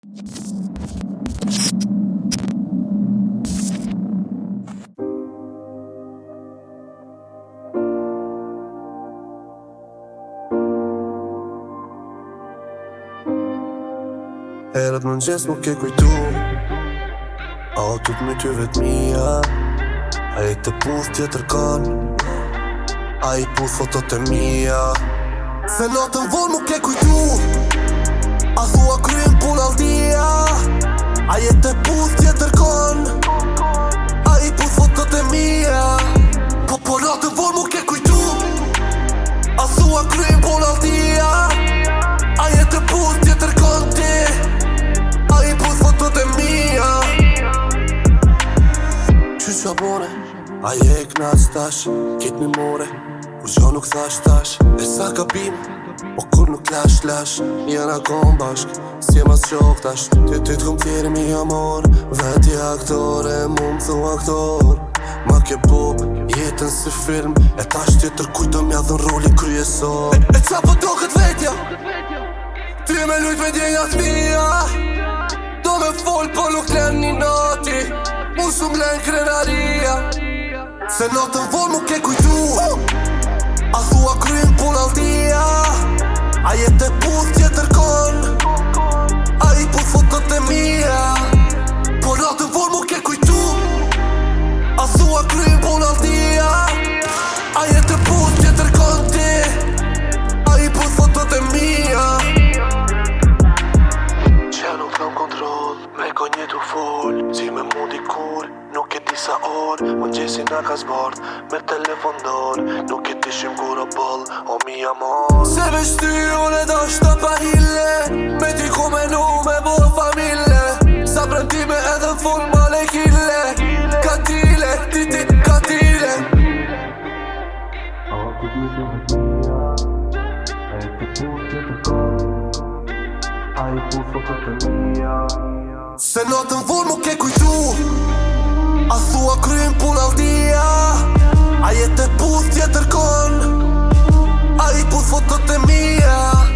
Herët mëngjes më ke kujtu A o tu t'myty vetëmia A i të puth tjetër kan A i puth fotot e mia Se natën vonë më ke kujtu A thua kryen pun alldia A i të puth tjetër kan A i puth fotot e mia Po natën vonë më ke kujtu A thua kryen pun alldia A i të puth tjetër kan ti Qyqa bone, a je e knas tash, kit mi more Kur gjo nuk thash tash, e sa gabim O kur nuk lash, jena kon bashk Si e mas qok tash, ty t'kom tjeri mi amor Veti aktor e mu m'thu aktor Ma ke bob, jetën si film E tash tjetër kujto m'ja dhën rolin kryesor E qa po do kët vetja Ty me lujt me djenjat mija Do me fol po nuk len një nati Mu shumë len krenaria Se natën vonë mu ke kujtu A thua kryen pun alldia A jet e puth tjetër kon A i puth fotot e mia Po natën vonë mu ke kujtu A thua kryen pun alldia A jet e puth tjetër kon ti A i puth fotot e mia Qa nuk kam kontrol Me konje t'u fol Si me mundi kur Nuk e di sa or Mëngjesi na ka zbart Me telefon dor Nuk e tishim kur o boll O mi amor Se veç ty unë e dashta pa hile Me ty ku menu me bo familje Sa premtime edhe fun male kile Katile, titi katile A ku t'mi që vetëmia A e të puth tjetër kon A i puth fotot e mia Se natën vonë mu ke kujtu A thua kryen pun alldia A jet e puth tjetër kon A i puth fotot e mia